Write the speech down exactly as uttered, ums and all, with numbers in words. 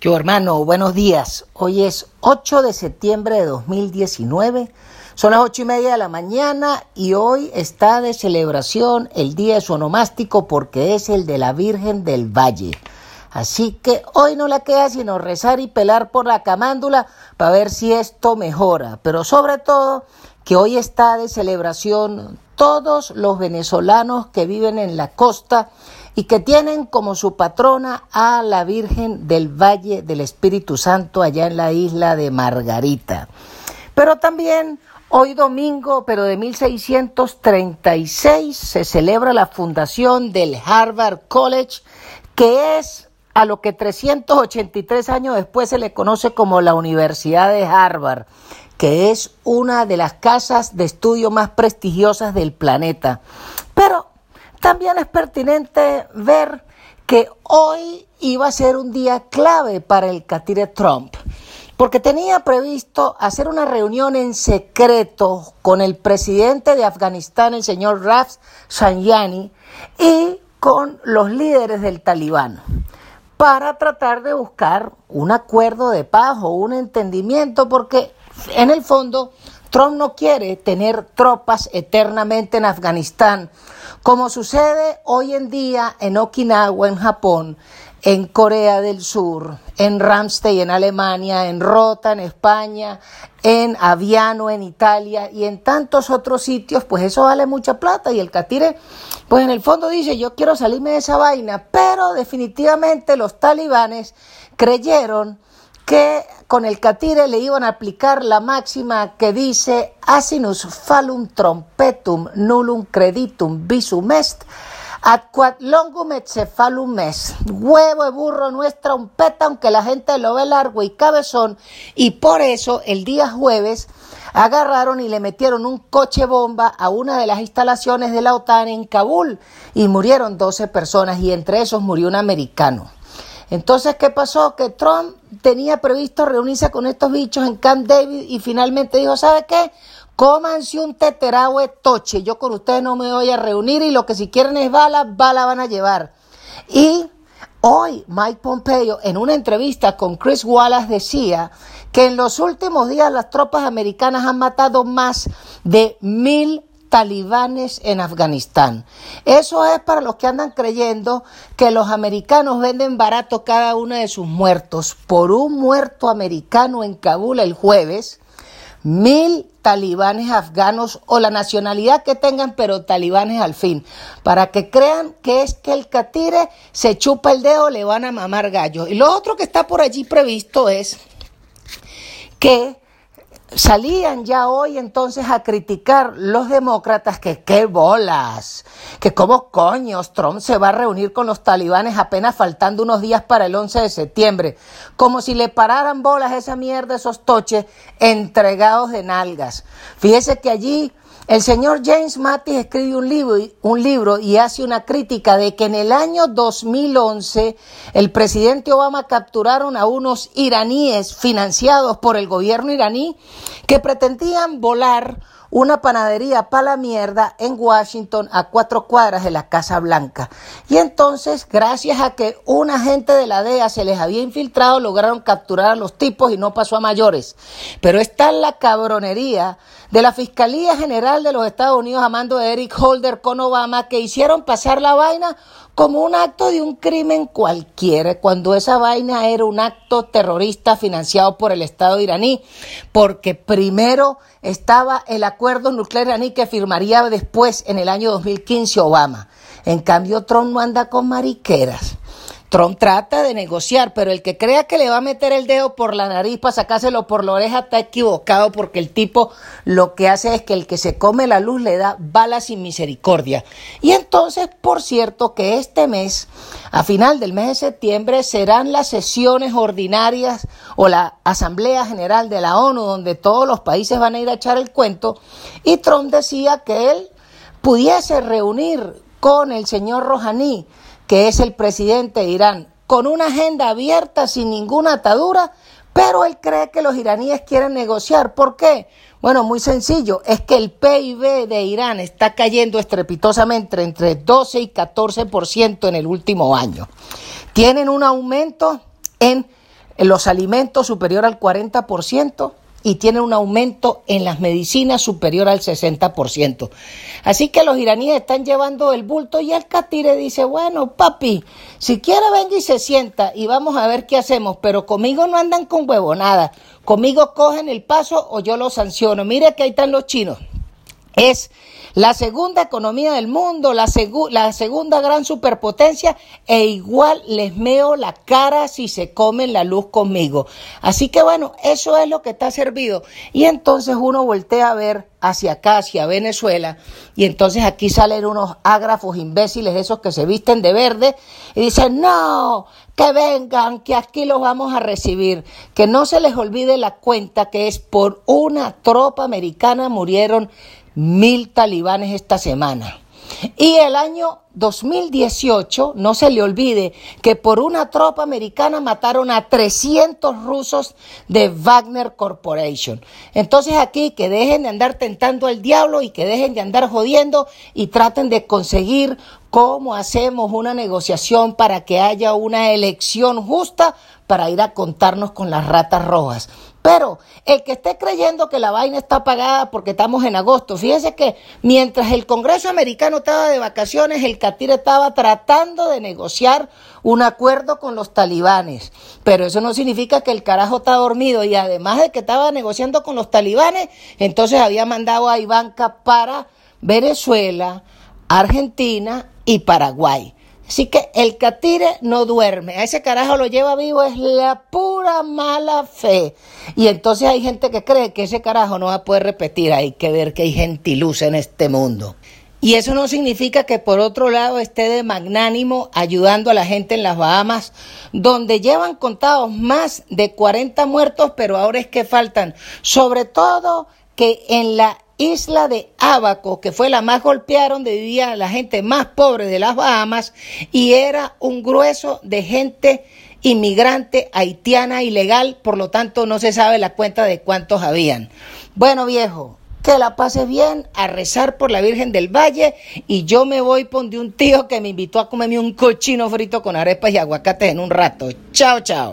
Yo, hermano, buenos días. Hoy es ocho de septiembre de dos mil diecinueve. Son las ocho y media de la mañana y hoy está de celebración el día de su onomástico porque es el de la Virgen del Valle. Así que hoy no le queda sino rezar y pelar por la camándula para ver si esto mejora. Pero sobre todo que hoy está de celebración todos los venezolanos que viven en la costa y que tienen como su patrona a la Virgen del Valle del Espíritu Santo allá en la isla de Margarita. Pero también hoy domingo, pero de mil seiscientos treinta y seis, se celebra la fundación del Harvard College, que es a lo que trescientos ochenta y tres años después se le conoce como la Universidad de Harvard, que es una de las casas de estudio más prestigiosas del planeta. Pero también es pertinente ver que hoy iba a ser un día clave para el catire Trump, porque tenía previsto hacer una reunión en secreto con el presidente de Afganistán, el señor Rafsanjani, y con los líderes del Talibán, para tratar de buscar un acuerdo de paz o un entendimiento, porque en el fondo Trump no quiere tener tropas eternamente en Afganistán, como sucede hoy en día en Okinawa, en Japón, en Corea del Sur, en Ramstein, en Alemania, en Rota, en España, en Aviano, en Italia y en tantos otros sitios. Pues eso vale mucha plata y el catire, pues en el fondo dice, yo quiero salirme de esa vaina, pero definitivamente los talibanes creyeron que con el catire le iban a aplicar la máxima que dice asinus falum trompetum nullum creditum visum est, ad quod longum et cephalum est. Huevo de burro no es trompeta, aunque la gente lo ve largo y cabezón, y por eso el día jueves agarraron y le metieron un coche bomba a una de las instalaciones de la OTAN en Kabul y murieron doce personas y entre esos murió un americano. Entonces, ¿qué pasó? Que Trump tenía previsto reunirse con estos bichos en Camp David y finalmente dijo, ¿sabe qué? Cómanse un teterahue toche, yo con ustedes no me voy a reunir y lo que si quieren es bala, bala van a llevar. Y hoy Mike Pompeo en una entrevista con Chris Wallace decía que en los últimos días las tropas americanas han matado más de mil talibanes en Afganistán. Eso es para los que andan creyendo que los americanos venden barato cada uno de sus muertos. Por un muerto americano en Kabul el jueves, mil talibanes afganos o la nacionalidad que tengan, pero talibanes al fin, para que crean que es que el catire se chupa el dedo, le van a mamar gallo. Y lo otro que está por allí previsto es que salían ya hoy entonces a criticar los demócratas que qué bolas, que cómo coños Trump se va a reunir con los talibanes apenas faltando unos días para el once de septiembre, como si le pararan bolas esa mierda, esos toches entregados de nalgas. Fíjese que allí el señor James Mattis escribe un libro, un libro y hace una crítica de que en el año dos mil once el presidente Obama capturaron a unos iraníes financiados por el gobierno iraní que pretendían volar una panadería para la mierda en Washington a cuatro cuadras de la Casa Blanca. Y entonces, gracias a que un agente de la D E A se les había infiltrado, lograron capturar a los tipos y no pasó a mayores. Pero está la cabronería de la Fiscalía General de los Estados Unidos a mando de Eric Holder con Obama, que hicieron pasar la vaina como un acto de un crimen cualquiera, cuando esa vaina era un acto terrorista financiado por el Estado iraní, porque primero estaba el acuerdo nuclear iraní que firmaría después en el año dos mil quince Obama. En cambio, Trump no anda con mariqueras. Trump trata de negociar, pero el que crea que le va a meter el dedo por la nariz para sacárselo por la oreja está equivocado, porque el tipo lo que hace es que el que se come la luz le da balas sin misericordia. Y entonces, por cierto, que este mes, a final del mes de septiembre, serán las sesiones ordinarias o la Asamblea General de la ONU, donde todos los países van a ir a echar el cuento, y Trump decía que él pudiese reunir con el señor Rouhani, que es el presidente de Irán, con una agenda abierta, sin ninguna atadura, pero él cree que los iraníes quieren negociar. ¿Por qué? Bueno, muy sencillo, es que el P I B de Irán está cayendo estrepitosamente entre doce y catorce por ciento en el último año. Tienen un aumento en en los alimentos superior al cuarenta por ciento y tienen un aumento en las medicinas superior al sesenta por ciento. Así que los iraníes están llevando el bulto y el catire dice, bueno, papi, si quiere venga y se sienta y vamos a ver qué hacemos, pero conmigo no andan con huevonada, conmigo cogen el paso o yo los sanciono. Mire que ahí están los chinos. Es la segunda economía del mundo, la, segu- la segunda gran superpotencia, e igual les meo la cara si se comen la luz conmigo. Así que bueno, eso es lo que está servido. Y entonces uno voltea a ver hacia acá, hacia Venezuela, y entonces aquí salen unos ágrafos imbéciles, esos que se visten de verde, y dicen, no, que vengan, que aquí los vamos a recibir. Que no se les olvide la cuenta que es por una tropa americana murieron mil talibanes esta semana. Y el año dos mil dieciocho, no se le olvide que por una tropa americana mataron a trescientos rusos de Wagner Corporation. Entonces aquí que dejen de andar tentando al diablo y que dejen de andar jodiendo y traten de conseguir cómo hacemos una negociación para que haya una elección justa para ir a contarnos con las ratas rojas. Pero el que esté creyendo que la vaina está pagada porque estamos en agosto, fíjese que mientras el Congreso americano estaba de vacaciones, el catire estaba tratando de negociar un acuerdo con los talibanes. Pero eso no significa que el carajo está dormido, y además de que estaba negociando con los talibanes, entonces había mandado a Ivanka para Venezuela, Argentina y Paraguay. Así que el catire no duerme, a ese carajo lo lleva vivo, es la pura mala fe. Y entonces hay gente que cree que ese carajo no va a poder repetir. Hay que ver que hay gentiluz en este mundo. Y eso no significa que por otro lado esté de magnánimo ayudando a la gente en las Bahamas, donde llevan contados más de cuarenta muertos, pero ahora es que faltan. Sobre todo que en la isla de Ábaco, que fue la más golpeada, donde vivía la gente más pobre de las Bahamas, y era un grueso de gente inmigrante haitiana ilegal, por lo tanto no se sabe la cuenta de cuántos habían. Bueno, viejo, que la pases bien, a rezar por la Virgen del Valle, y yo me voy por de un tío que me invitó a comerme un cochino frito con arepas y aguacates en un rato. Chao, chao.